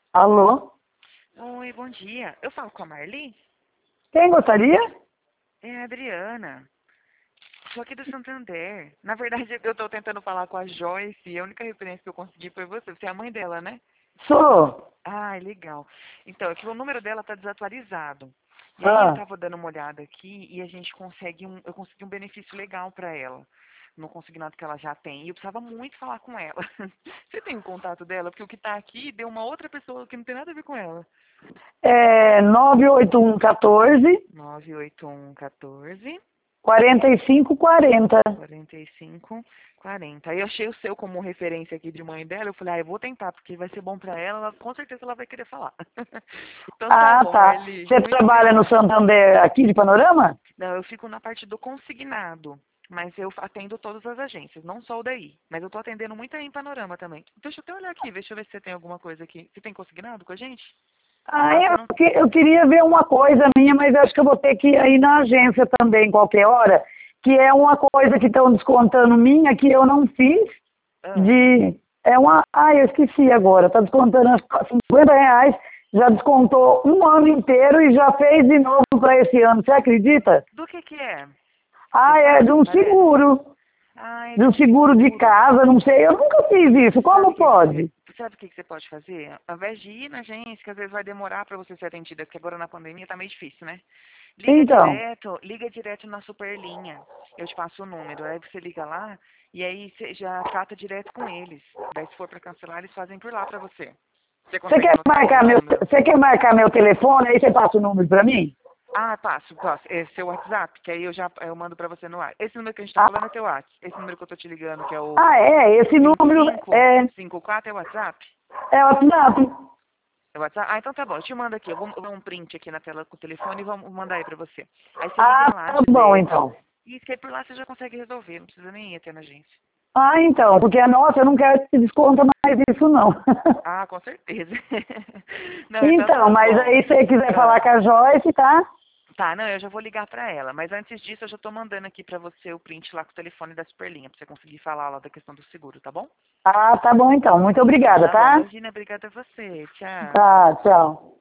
Alô? Oi, bom dia. Eu falo com a Marli? Quem gostaria? É a Adriana. Sou aqui do Santander. Na verdade, eu tô tentando falar com a Joyce e a única referência que eu consegui foi você. Você é a mãe dela, né? Sou. Ah, legal. Então, é que o número dela tá desatualizado. E aí eu Ah, tava dando uma olhada aqui e a gente consegue eu consegui um benefício legal pra ela. No consignado que ela já tem. E eu precisava muito falar com ela. Você tem o contato dela? Porque o que tá aqui deu uma outra pessoa que não tem nada a ver com ela. é 98114 98114 4540. 4540. Aí eu achei o seu como referência aqui de mãe dela. Eu falei, eu vou tentar, porque vai ser bom pra ela. Com certeza ela vai querer falar. Então tá Ah, bom, tá. Marli. Você Muito trabalha no obrigada. Santander aqui de Panorama? Não, eu fico na parte do consignado. Mas eu atendo todas as agências, não só o daí. Mas eu tô atendendo muito aí em Panorama também. Deixa eu até olhar aqui, deixa eu ver se você tem alguma coisa aqui. Você tem consignado com a gente? Ah, Ah, você não. eu queria ver uma coisa minha, mas acho que eu vou ter que ir aí na agência também, qualquer hora, que é uma coisa que estão descontando minha, que eu não fiz, Ah, de... É uma... Ah, eu esqueci agora. Está descontando acho que R$ 50, já descontou um ano inteiro e já fez de novo para esse ano. Você acredita? do que é? Você Ah, é de sabe? um Parece. seguro. Ah, é De de um um seguro de seguro. casa, não sei. Eu nunca fiz isso. Sabe o Como que que você, pode? sabe o que que você pode fazer? Ao invés de ir na agência, que às vezes vai demorar para você ser atendida, porque agora na pandemia tá meio difícil, né? Então, Liga direto na Superlinha. Eu te passo o número, aí você liga lá e aí você já trata direto com eles. Daí se for para cancelar, eles fazem por lá para você. Você consegue anotar aí o número? você quer marcar meu telefone? Aí você passa o número para mim? Ah, passo. É seu WhatsApp, que aí eu mando pra você no ar. Esse número que a gente tá Ah, falando é teu WhatsApp. Esse número que eu tô te ligando, que é o é. Esse número 5554 é o WhatsApp? é o WhatsApp. É o WhatsApp? Ah, então tá bom. Eu te mando aqui. Eu vou dar um print aqui na tela com o telefone e vou mandar aí pra você. Aí você liga Ah, lá tá bom, direto então. e que aí por lá você já consegue resolver. Não precisa nem ir até na agência. Ah, então, porque, nossa, eu não quero que desconta mais isso, não. Ah, com certeza. Não, então Então, tá mas bom. aí se você quiser falar Ah, com a Joyce, tá? tá, não, eu já vou ligar pra ela. Mas antes disso, eu já tô mandando aqui pra você o print lá com o telefone da Superlinha, pra você conseguir falar lá da questão do seguro, tá bom? Ah, tá bom então. Muito obrigada, Tá bom, tá? imagina, obrigada a você. Tchau. Tá, tchau.